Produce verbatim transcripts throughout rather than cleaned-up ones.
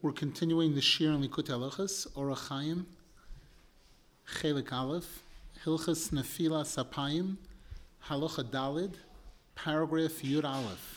We're continuing the Shir in Likutei Halachos, Orach Chaim, Chelik Aleph, Hilchos Nefilas Apayim, Halacha Dalid, paragraph Yud Aleph.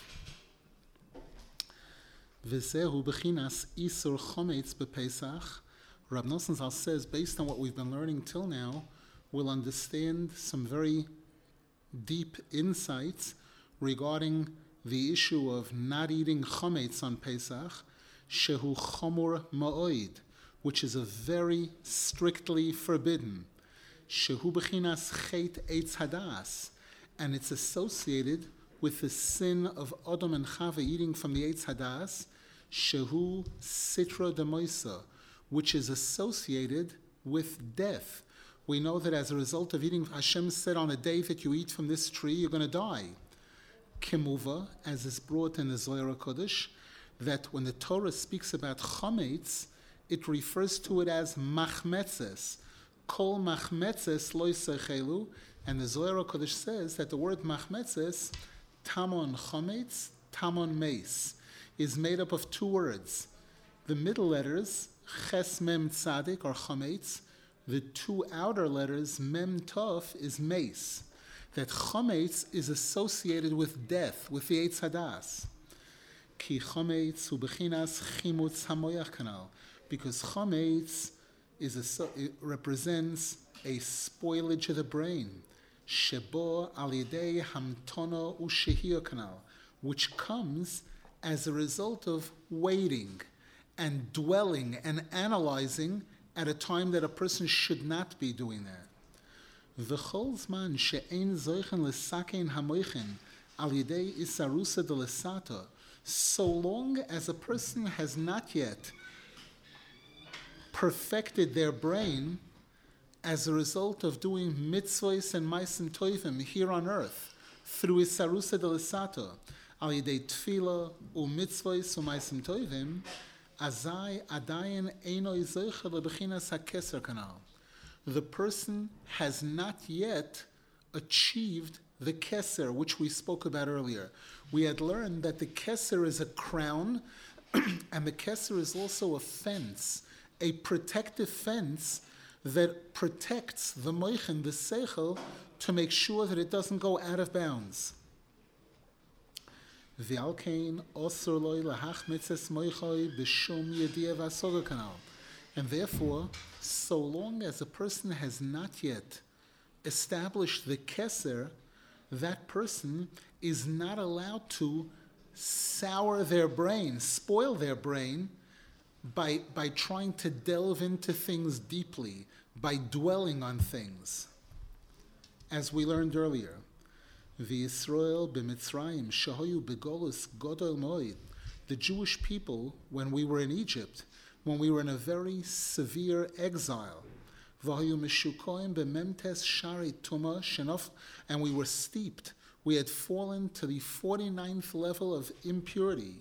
V'zehu b'chinas Isur Chometz b'Pesach. Rab Nosson Zal says, based on what we've been learning till now, we'll understand some very deep insights regarding the issue of not eating chometz on Pesach, shehu chomur ma'oid, which is a very strictly forbidden, shehu b'chinas chet eitz hadas, and it's associated with the sin of Adam and Chava eating from the eitz hadas, shehu sitra demoisa, which is associated with death. We know that as a result of eating, Hashem said on a day that you eat from this tree, you're going to die. Kemuva, as is brought in the Zohar HaKodesh, that when the Torah speaks about chometz, it refers to it as machmetzes. Kol machmetzes lo yisechelu, and the Zohar HaKodesh says that the word machmetzes, tamon chometz, tamon meis, is made up of two words. The middle letters, ches mem tzadik, or chometz. The two outer letters, mem tov, is meis. That chometz is associated with death, with the eitz hadas. Ki chometz hu bechinas chimutz hamoyach kanal, because chometz is a, it represents a spoilage of the brain, shebo al yidei hamtono ushehir kanal, which comes as a result of waiting and dwelling and analyzing at a time that a person should not be doing that. V'chol zman she'ein zoichen l'sakein hamoichin al yidei isarusa de l'sata, so long as a person has not yet perfected their brain as a result of doing mitzvahs and ma'asim tovim here on earth through isarusa de l'sata al yidei tefillah u mitzvahs u ma'asim tovim, azai adayin eino zoicha lebechinas hakeser kanal. The person has not yet achieved the keser, which we spoke about earlier. We had learned that the keser is a crown, and the keser is also a fence, a protective fence that protects the moichin, the seichel, to make sure that it doesn't go out of bounds. V'alkein osur loy lahach mitzes moichoi b'shum yediyah v'asoga kanal. And therefore, so long as a person has not yet established the keser, that person is not allowed to sour their brain, spoil their brain, by, by trying to delve into things deeply, by dwelling on things. As we learned earlier, V'Yisrael b'Mitzrayim shahoyu b'golus godol moed. The Jewish people, when we were in Egypt, when we were in a very severe exile, and we were steeped, we had fallen to the forty-ninth level of impurity,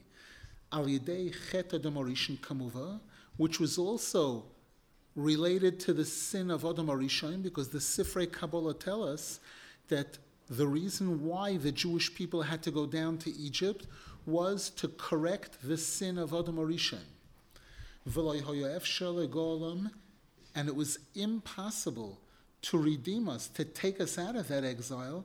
which was also related to the sin of Adam HaRishon, because the Sifrei Kabbalah tell us that the reason why the Jewish people had to go down to Egypt was to correct the sin of Adam HaRishon. And it was impossible to redeem us, to take us out of that exile,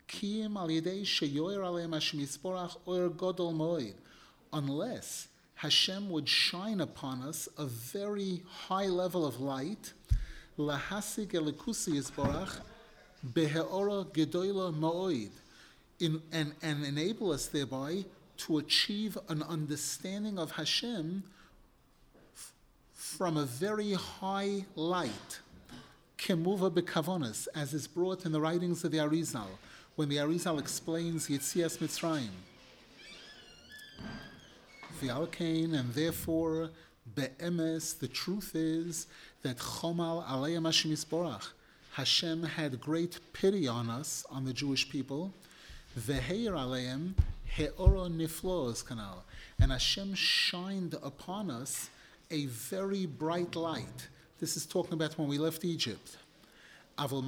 unless Hashem would shine upon us a very high level of light, in, and, and enable us thereby to achieve an understanding of Hashem from a very high light, kemuva bekavonas, as is brought in the writings of the Arizal, when the Arizal explains Yetzias Mitzrayim. V'alkein, and therefore, be'emes, the truth is that chomal aleim Hashem yisborach, Hashem had great pity on us, on the Jewish people, v'heir aleim he'oro niflos kanal, and Hashem shined upon us a very bright light. This is talking about when we left Egypt. However,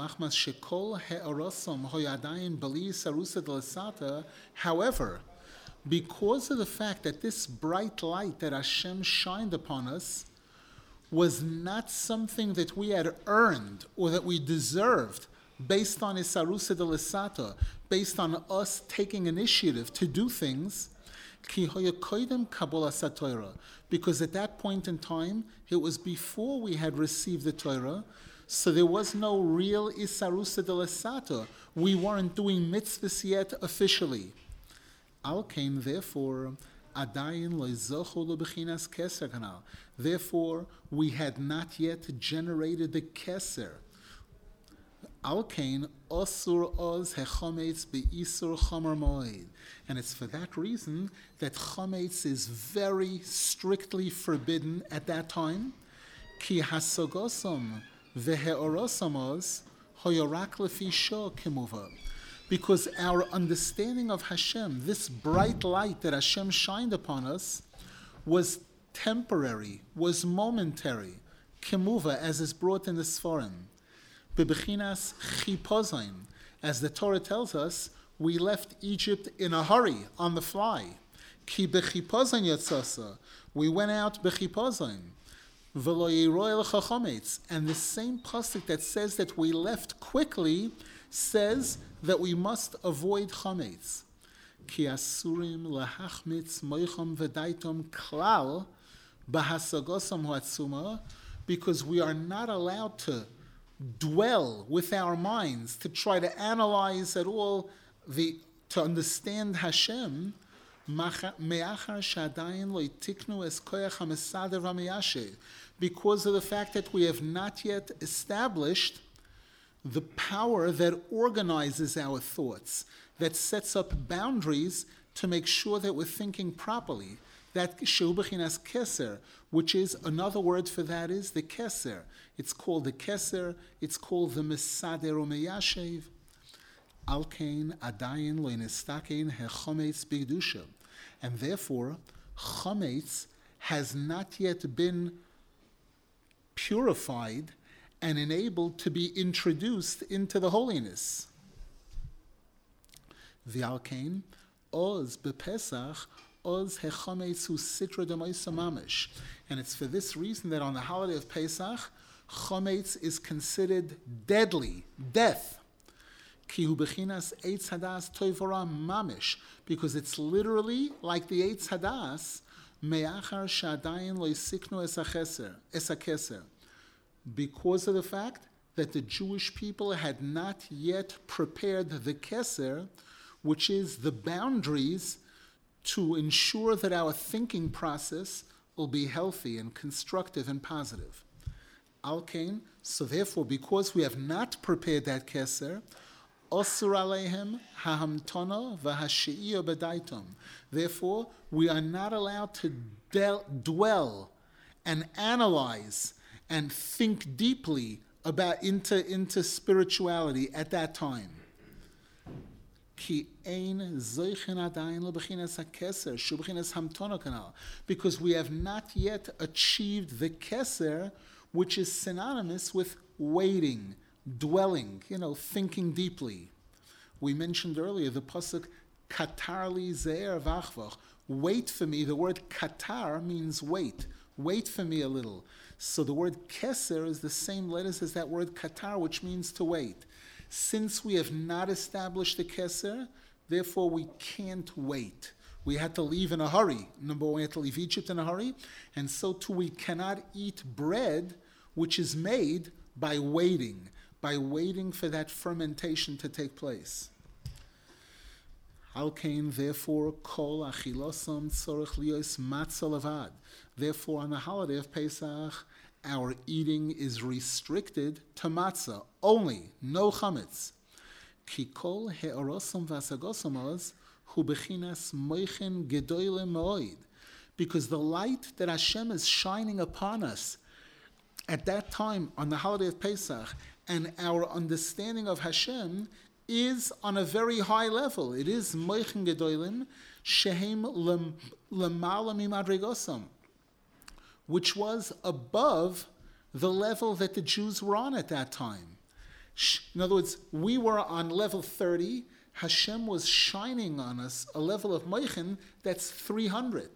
because of the fact that this bright light that Hashem shined upon us was not something that we had earned or that we deserved based on Isarusa de Lesata, based on us taking initiative to do things, because at that point in time, it was before we had received the Torah, so there was no real Isarusa de Lesata. We weren't doing mitzvahs yet officially. Al Kain, therefore, Adayin loizochu lebechinas keser kanal. Therefore, we had not yet generated the keser. Al Kain osur oz hechometz beisur chomer moed. And it's for that reason that chometz is very strictly forbidden at that time. Ki hasogosom veheorosom oz hoyorak lefi sho kemuva. Because our understanding of Hashem, this bright light that Hashem shined upon us, was temporary, was momentary, kemuva, as is brought in the Sforim. Bebechinas chipozain, as the Torah tells us, we left Egypt in a hurry, on the fly. Ki bechipozain yatzasa, we went out bechipozain. V'lo yiroi lecha chometz, and the same pasuk that says that we left quickly says that we must avoid chametz. Ki asurim lahachmitz moicham v'daitom klal bahasagosam huatzuma, because we are not allowed to dwell with our minds to try to analyze at all the to understand Hashem. Me'achar shadayin lo itiknu es koyach hamesader v'meyashe, because of the fact that we have not yet established the power that organizes our thoughts, that sets up boundaries to make sure that we're thinking properly. That shehu bechinas keser, which is another word for that is the keser. It's called the keser. It's called the mesader umeyashev. Alkein adayin lo nestakein hechometz b'kedusha, and therefore chometz has not yet been purified and enabled to be introduced into the holiness. V'alkein oz bepesach oz hechometz hu sitra d'moisa mamish, and it's for this reason that on the holiday of Pesach, chometz is considered deadly, death. Ki hu bechinas eitz hadas toivora mamish, because it's literally like the eitz hadas me'achar shadayin lo yisiknu es hacheser, es hakeser, because of the fact that the Jewish people had not yet prepared the keser, which is the boundaries to ensure that our thinking process will be healthy and constructive and positive. Alkein, so therefore, because we have not prepared that keser, osur alehem hahamtona v'hashi'iyah b'daitom. Therefore, we are not allowed to del- dwell and analyze and think deeply about into, into spirituality at that time. Ki ein zoichen adayin lebechinas hakeser shu bechinas hamtona kanal, because we have not yet achieved the keser, which is synonymous with waiting, dwelling, you know, thinking deeply. We mentioned earlier the pasuk katar li ze'er v'achvach. Wait for me. The word katar means wait. Wait for me a little. So the word keser is the same letters as that word katar, which means to wait. Since we have not established the keser, therefore we can't wait. We had to leave in a hurry. Number one, we had to leave Egypt in a hurry, and so too we cannot eat bread which is made by waiting, by waiting for that fermentation to take place. Alkein, therefore, kol achilosam tzorech lios matzah levad. Therefore, on the holiday of Pesach, our eating is restricted to matzah only, no chametz. Ki kol he'orosam v'asagosam oz hu bechinas moichen gedoyle moed. Because the light that Hashem is shining upon us at that time on the holiday of Pesach, and our understanding of Hashem is on a very high level. It is moichen gedolim shehem lemala mimadregosam, which was above the level that the Jews were on at that time. In other words, we were on level thirty, Hashem was shining on us a level of moichin that's three hundred.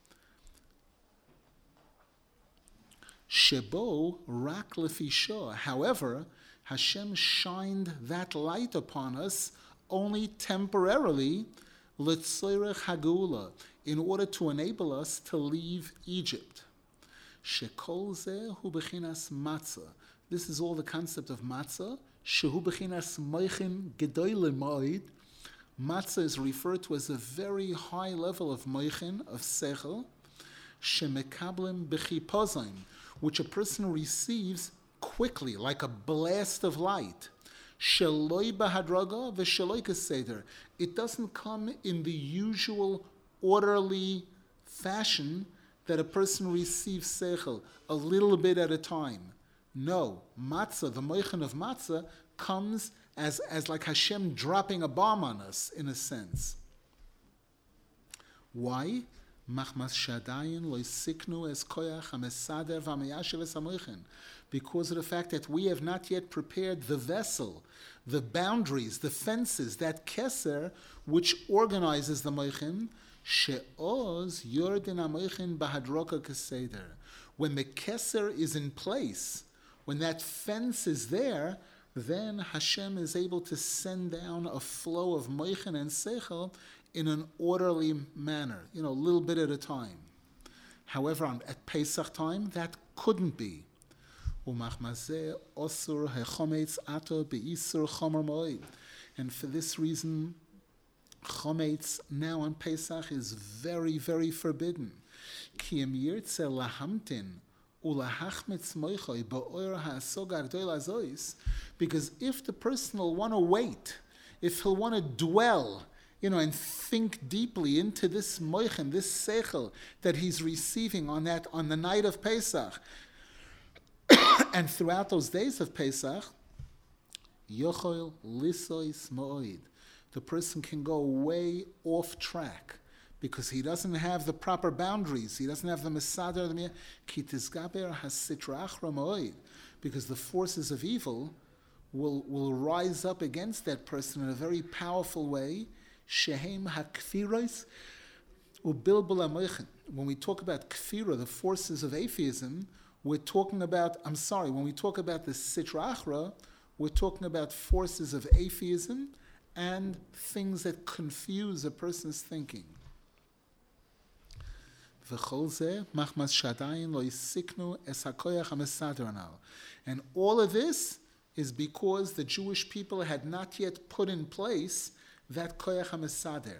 Shebo rak lefisho. However, Hashem shined that light upon us only temporarily, l'tzorech hagula, in order to enable us to leave Egypt. Shekol zeh hu bechinas matzah. This is all the concept of matzah. Shehu bechinas moichin gedoyle moed. Matzah is referred to as a very high level of moichin, of sechel, shemekablim bechipozim, which a person receives quickly, like a blast of light. Sheloi bahadraga v'sheloi keseder. It doesn't come in the usual orderly fashion that a person receives sechel, a little bit at a time. No, matzah, the moichin of matzah, comes as, as like Hashem dropping a bomb on us, in a sense. Why? Machmas shadayin lo siknu es koyach hamesader v'ameyashiv es hamoichin. Because of the fact that we have not yet prepared the vessel, the boundaries, the fences, that keser which organizes the moichin, she'oz yordin hamoichin bahadroka keseder. When the keser is in place, when that fence is there, then Hashem is able to send down a flow of moichin and sechel in an orderly manner, you know, a little bit at a time. However, on, at Pesach time, that couldn't be. And for this reason, chometz now on Pesach is very, very forbidden. Because if the person will want to wait, if he'll want to dwell, you know, and think deeply into this moichin, this sechel that he's receiving on that on the night of Pesach, and throughout those days of Pesach, yochol lisois moed, the person can go way off track because he doesn't have the proper boundaries. He doesn't have the mesader, ki tizgaber hasitra achra moed, because the forces of evil will will rise up against that person in a very powerful way. Shehem hakfiros ubilbul amoichin. When we talk about kfira, the forces of atheism, we're talking about, I'm sorry, when we talk about the sitra achra, we're talking about forces of atheism and things that confuse a person's thinking. And all of this is because the Jewish people had not yet put in place that koyach hamesader.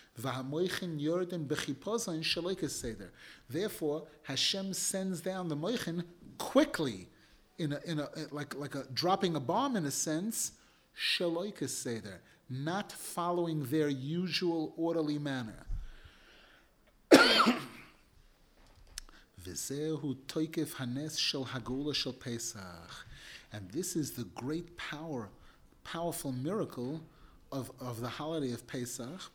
Therefore, Hashem sends down the moichin quickly, in a, in a like like a dropping a bomb in a sense, shaloi keseder, not following their usual orderly manner. V'zehu toikef hanes shel hagula shel Pesach, and this is the great power, powerful miracle of, of the holiday of Pesach,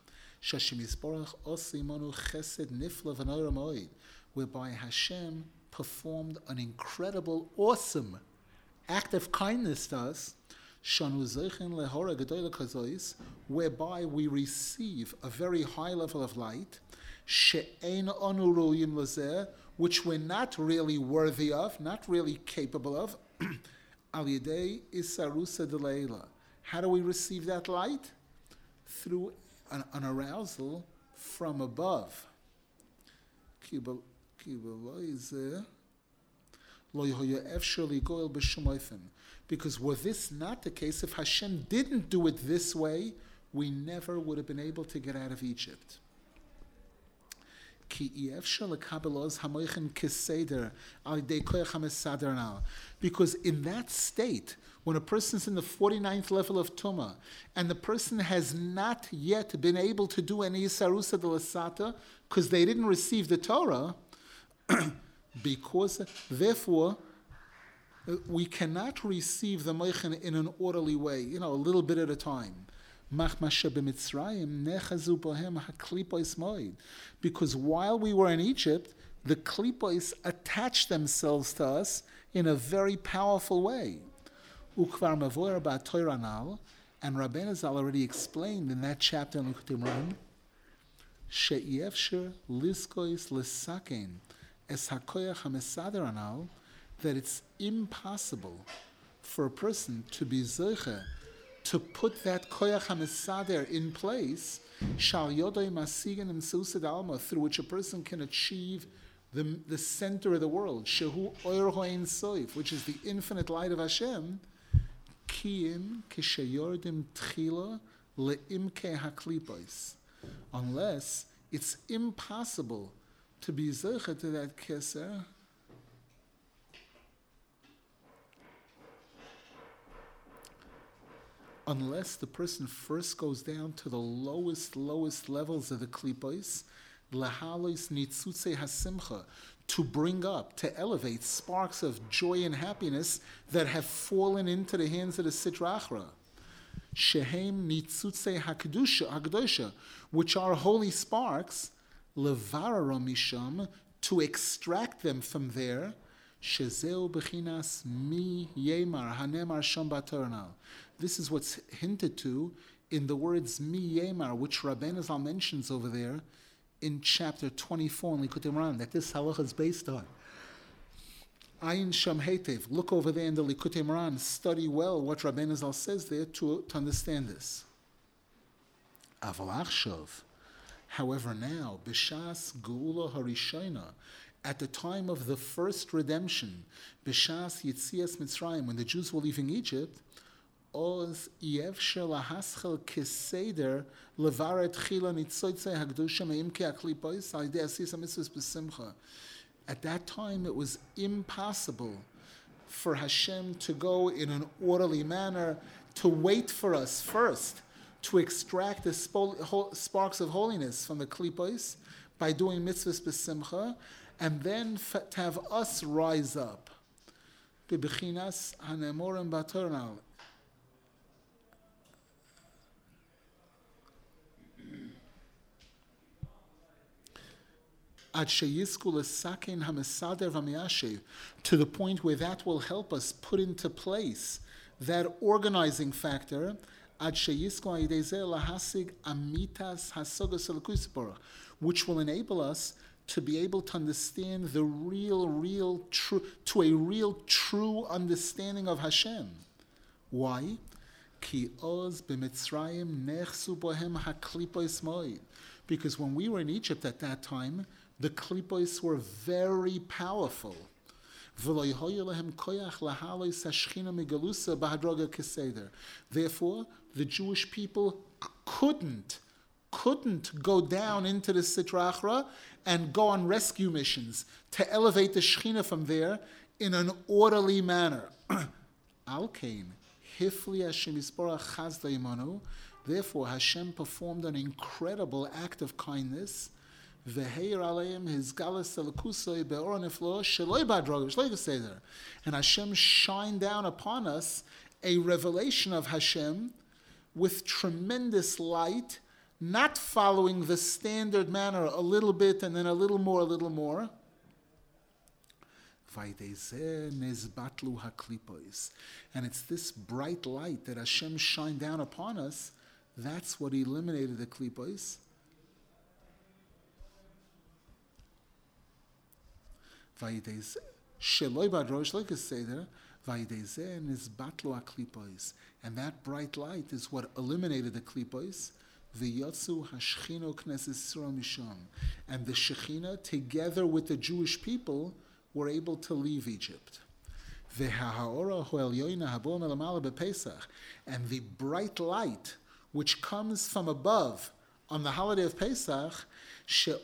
whereby Hashem performed an incredible, awesome act of kindness to us, whereby we receive a very high level of light, which we're not really worthy of, not really capable of. Al yedei isarusa deleila. How do we receive that light? Through an, an arousal from above. Because were this not the case, if Hashem didn't do it this way, we never would have been able to get out of Egypt. Because in that state, when a person's in the forty-ninth level of Tumah, and the person has not yet been able to do any Yisarusa de Lasata, because they didn't receive the Torah, because, therefore, we cannot receive the Moichin in an orderly way, you know, a little bit at a time. Because while we were in Egypt, the klipos attached themselves to us in a very powerful way. And Rabbeinu Zal already explained in that chapter in Likutei Moharan, she'yefsher liskois lisaken es hakoyach hamesader anal, that it's impossible for a person to be zeicha, to put that koyach hamesader in place, shal yodai masigan and susad alma, through which a person can achieve the, the center of the world, shehu oir ho'ein soif, which is the infinite light of Hashem, kiyim kishayordim tchila leimke haklipos, unless it's impossible to be zeicha to that keser unless the person first goes down to the lowest, lowest levels of the klipos, lahalois nitzutze hasimcha, to bring up, to elevate sparks of joy and happiness that have fallen into the hands of the Sitra Achra. Shehem nitzutze hakdusha, hakdosha, which are holy sparks, levarara misham, to extract them from there, shezeu bechinas mi yemar hanemar sham baternal. This is what's hinted to in the words mi yemar, which Rabbeinu Zal mentions over there in chapter twenty-four in Likutei Moharan, that this halacha is based on. Ayin Sham Hetev, look over there in the Likutei Moharan, study well what Rabbeinu Zal says there to, to understand this. Aval achshav, however now, b'shas geula harishayna, at the time of the first redemption, b'shas yitzias Mitzrayim, when the Jews were leaving Egypt, oz yevsher lahaschel keseder levaret chila nitzotzei hagdusha meimke aklipos al yedei asisa mitzvos b'simcha. At that time, it was impossible for Hashem to go in an orderly manner, to wait for us first, to extract the sparks of holiness from the klipos by doing mitzvahs b'simcha, and then to have us rise up. B'bechinas hanemorim baternal. To the point where that will help us put into place that organizing factor, which will enable us to be able to understand the real, real, true, to a real, true understanding of Hashem. Why? Because when we were in Egypt at that time, the klipos were very powerful. Therefore, the Jewish people couldn't, couldn't go down into the Sitra Achra and go on rescue missions to elevate the Shechina from there in an orderly manner. Alkein, Hifli Hashem Yisborach Chazda Imanu. Therefore, Hashem performed an incredible act of kindness. V'heir aleim his galus alakusoi be'or niflo sheloi badrogish like seder, and Hashem shined down upon us a revelation of Hashem with tremendous light, not following the standard manner, a little bit and then a little more, a little more. And it's this bright light that Hashem shined down upon us. That's what eliminated the klipos. And that bright light is what eliminated the klipos. And the Shechina, together with the Jewish people, were able to leave Egypt. And the bright light which comes from above on the holiday of Pesach, at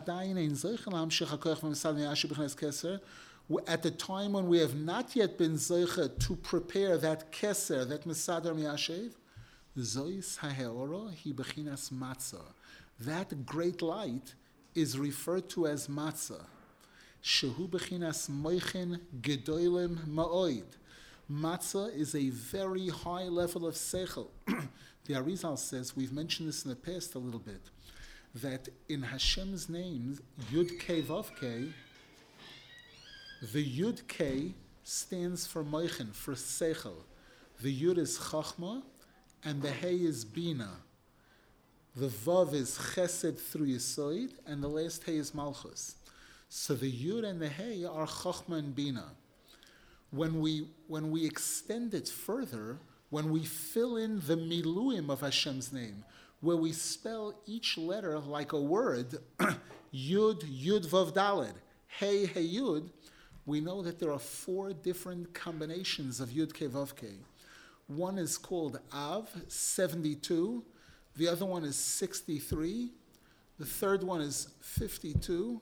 the time when we have not yet been zeicha to prepare that keser, that mesader miyashev, zois haheora hi bechinas matzah. That great light is referred to as matzah. Shehu bechinas moichin gedolim ma'oid. Matzah is a very high level of seichel. The Arizal says, we've mentioned this in the past a little bit, that in Hashem's names, Yud Kei Vav Kei, the Yud Kei stands for Moichin, for Seichel. The Yud is Chachma, and the Hey is Bina. The Vav is Chesed through Yisoid, and the last Hey is Malchus. So the Yud and the Hey are Chochma and Bina. When we when we extend it further, when we fill in the Miluim of Hashem's name, where we spell each letter like a word, Yud, Yud Vav Daled, Hey, Hey Yud, we know that there are four different combinations of Yud Ke Vav Ke. One is called Av, seventy-two. The other one is sixty-three. The third one is fifty-two.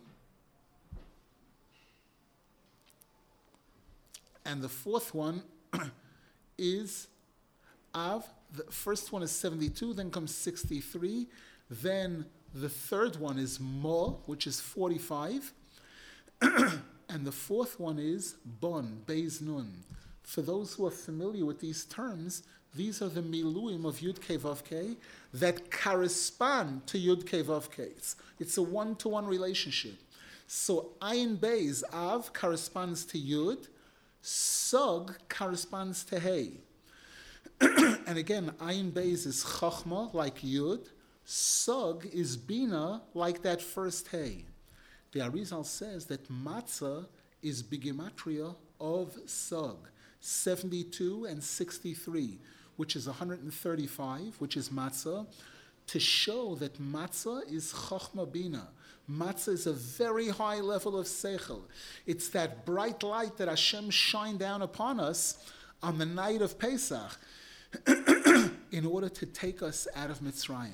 And the fourth one is Av. The first one is seventy-two, then comes sixty-three. Then the third one is Mo, which is forty-five. And the fourth one is Bon, Beis Nun. For those who are familiar with these terms, these are the miluim of Yud Kei Vav Kei that correspond to Yud Kei Vav Kei. It's, it's a one-to-one relationship. So Ayin Beis, Av, corresponds to Yud. Sog corresponds to Hey. And again, Ayin Beis is Chachma, like Yud. Sog is Bina, like that first Hey. The Arizal says that Matzah is Bigimatria of Sog, seventy-two and sixty-three, which is one hundred thirty-five, which is Matzah, to show that Matzah is Chochma Bina. Matzah is a very high level of Seichel. It's that bright light that Hashem shined down upon us on the night of Pesach in order to take us out of Mitzrayim.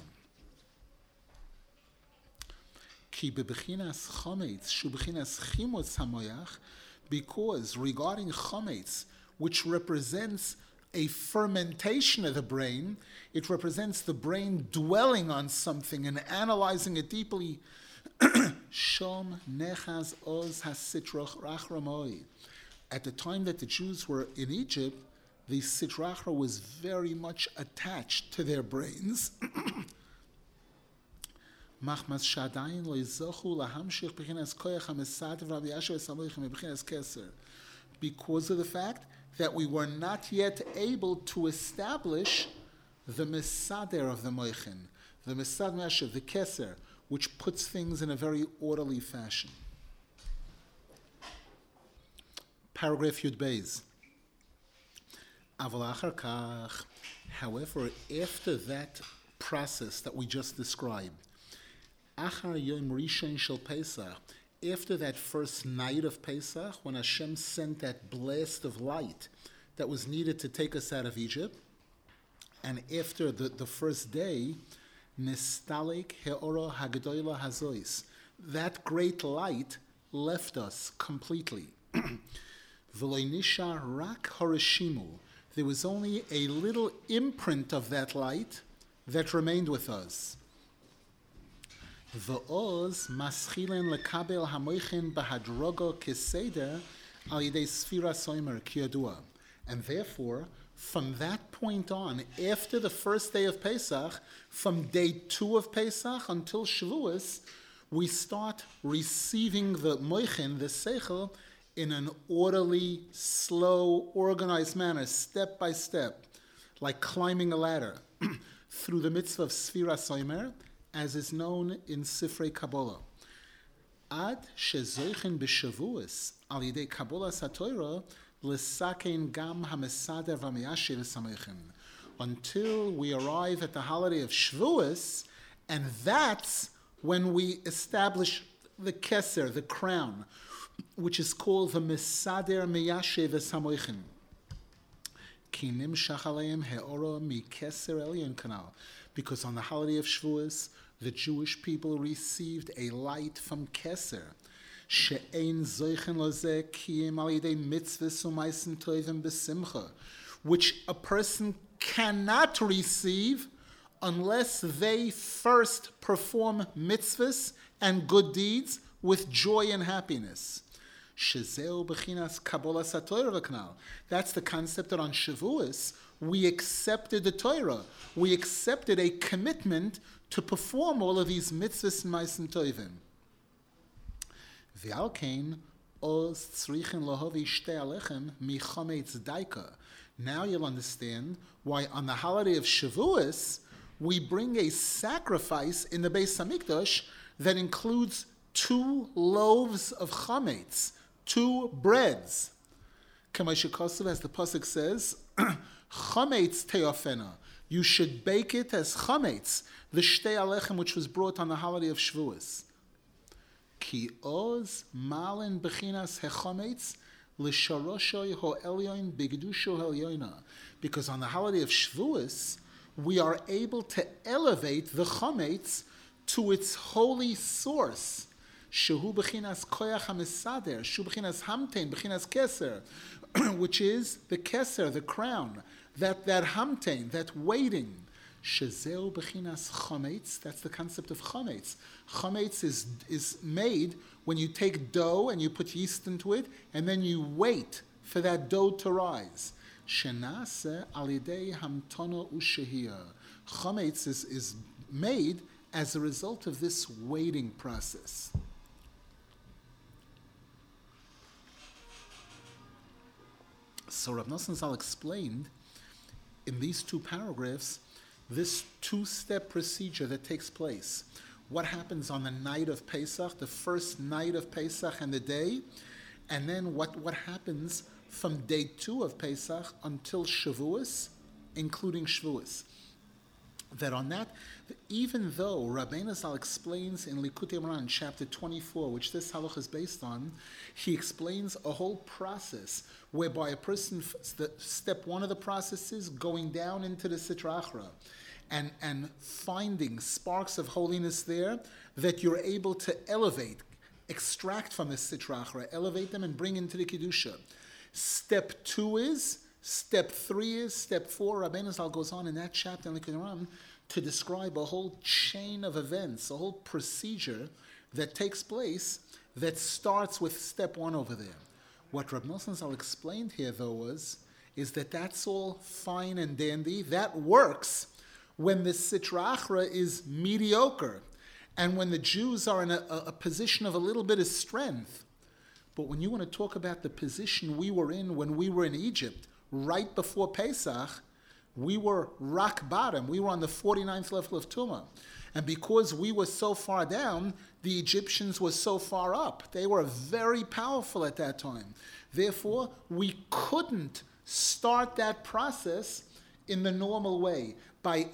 Ki bebechinas chometz, shu bechinas chimotz hamoyach, because regarding chometz, which represents a fermentation of the brain, it represents the brain dwelling on something and analyzing it deeply. Shom nechaz oz hasitrach rachramoi. At the time that the Jews were in Egypt, the sitrachra was very much attached to their brains. Machmas shadayin lo yizochu lahamshich b'chinas koyach ha'mesader v'Rabbi Yasher v'samoichem b'chinas keser, because of the fact that we were not yet able to establish the mesader of the moichin, the mesader, the keser, which puts things in a very orderly fashion. Paragraph Yud Beis. Aval achar kach, however, after that process that we just described, Achar Yom Rishon Shel Pesach, after that first night of Pesach, when Hashem sent that blast of light that was needed to take us out of Egypt, and after the, the first day, Nestalek He'ora Hagdoila Hazois, that great light left us completely. V'lo nishar rak harishimu, there was only a little imprint of that light that remained with us. V'oz maschilen lekabel hamoichin bahadrogo keseder al yidei sfira soimer kiyadua. And therefore, from that point on, after the first day of Pesach, from day two of Pesach until Shavuos, we start receiving the moichin, the seichel, in an orderly, slow, organized manner, step by step, like climbing a ladder, through the mitzvah of Sfira Soimer, as is known in Sifrei Kabbalah. Ad shezoichen b'Shavuos al yidei Kabbalah Satoira l'sakein gam hamesader v'meyashiv v'samoichin, until we arrive at the holiday of Shavuos, and that's when we establish the keser, the crown, which is called the Mesader Meyashiv V'Samoichin. Ki nimshach aleim he'ora mi-keser elyon kanal. Because on the holiday of Shavuos, the Jewish people received a light from Keser. She'ein zoichen lozeh kiyim al yidei mitzvahs u'maisen tovim b'simcha, which a person cannot receive unless they first perform mitzvahs and good deeds with joy and happiness. Shezeu b'chinas Kabbalah Satorah v'knal. That's the concept that on Shavuos we accepted the Torah. We accepted a commitment to perform all of these mitzvahs and ma'asim tovim. V'al kein oz tzrichen lahavi shtei alechem mi chametz daika. Now you'll understand why on the holiday of Shavuos, we bring a sacrifice in the Beis Hamikdash that includes two loaves of chametz, two breads. K'may shekosov, as the pasuk says, chametz teofena. You should bake it as chametz, the shtei alechem which was brought on the holiday of Shavuos. Ki oz malen bechinas hechametz l'sharoshoy ho'elyon bigdusho ha'elyona. Because on the holiday of Shavuos, we are able to elevate the chametz to its holy source. Shehu bechinas koyach hamisader, shehu bechinas hamtein, bechinas keser, which is the keser, the crown, that that hamtein, that waiting. Shezeu bechinas chametz, that's the concept of chametz. Chametz is, is made when you take dough and you put yeast into it, and then you wait for that dough to rise. Shenase alidei hamtono ushehia. Chametz is, is made as a result of this waiting process. So Rav Nosson Zal explained in these two paragraphs this two-step procedure that takes place. What happens on the night of Pesach, the first night of Pesach and the day, and then what, what happens from day two of Pesach until Shavuos, including Shavuos. That on that, even though Rabbeinu Zal explains in Likutei Moharan, chapter twenty-four, which this halach is based on, he explains a whole process whereby a person, the, step one of the process is going down into the Sitra Achra and, and finding sparks of holiness there that you're able to elevate, extract from the Sitra Achra, elevate them and bring into the Kedusha. Step two is, step three is, step four, Rabbeinu Zal goes on in that chapter in the Quran to describe a whole chain of events, a whole procedure that takes place that starts with step one over there. What Rab Nosson Zal explained here, though, was, is that that's all fine and dandy. That works when the Sitra Achra is mediocre and when the Jews are in a, a, a position of a little bit of strength. But when you want to talk about the position we were in when we were in Egypt, right before Pesach, we were rock bottom. We were on the forty-ninth level of Tumah. And because we were so far down, the Egyptians were so far up. They were very powerful at that time. Therefore, we couldn't start that process in the normal way by